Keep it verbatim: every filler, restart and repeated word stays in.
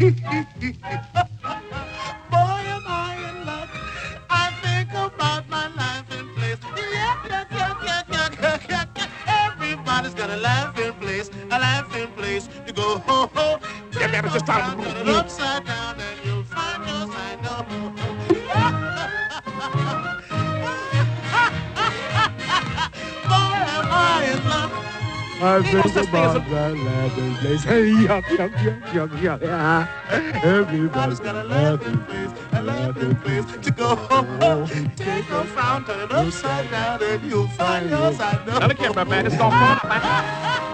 Boy, am I in luck. I think about my life in place. Yeah, yeah, yeah, yeah, yeah, yeah, yeah, yeah. Everybody's got a laugh in place, a laugh in place. You go ho ho. Yeah, man, it's just time to Turn it move. upside down and you'll find your side. No. Boy, am I in luck. I Ain't no think such thing as about a- that laughing place. Hey, yuck, yuck, yuck, yuck, yuck. Yeah. Everybody's Everybody's got a laughing place, a laughing place to go. Take a frown, turn it upside down, and you'll find your side. Now look here, my man, it's gonna come up, man.